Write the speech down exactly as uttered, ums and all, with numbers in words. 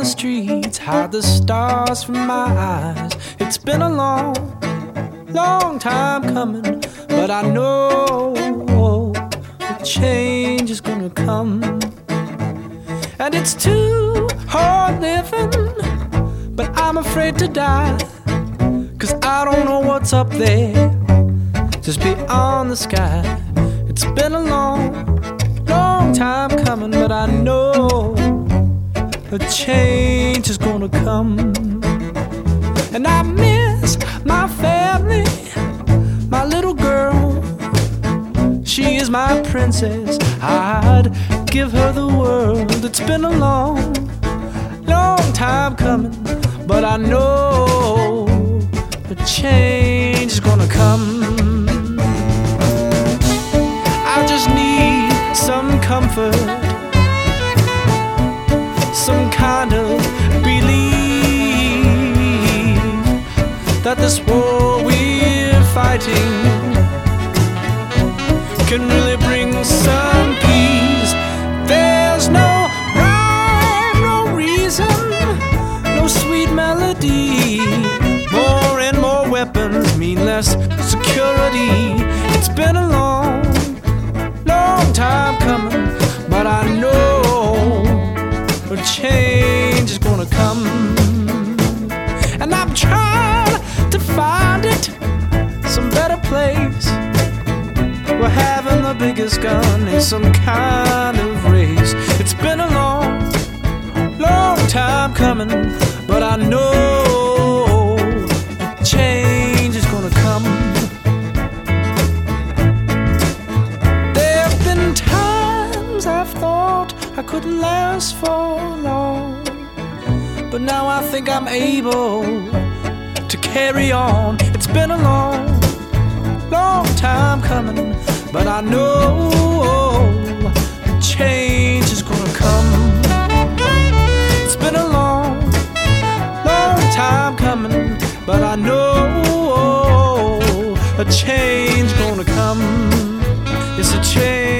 the streets, hide the stars from my eyes. It's been a long, long time coming, but I know the change is gonna come. And it's too hard living, but I'm afraid to die, 'cause I don't know what's up there, just beyond the sky. It's been a long, long time coming, but I know the change is gonna come. And I miss my family, my little girl. She is my princess, I'd give her the world. It's been a long, long time coming, but I know the change is gonna come. I just need some comfort, some kind of belief that this war we're fighting can really bring some peace. There's no rhyme, no reason, no sweet melody. More and more weapons mean less security. It's been a long, long time coming, but I know a change is gonna come. And I'm trying to find it, some better place where having the biggest gun is some kind of race. It's been a long, long time coming, but I know a change is gonna come. There've been times I've thought I couldn't last for long, but now I think I'm able to carry on. It's been a long, long time coming, but I know change is gonna come. It's been a long, long time coming, but I know a change gonna come. It's a change.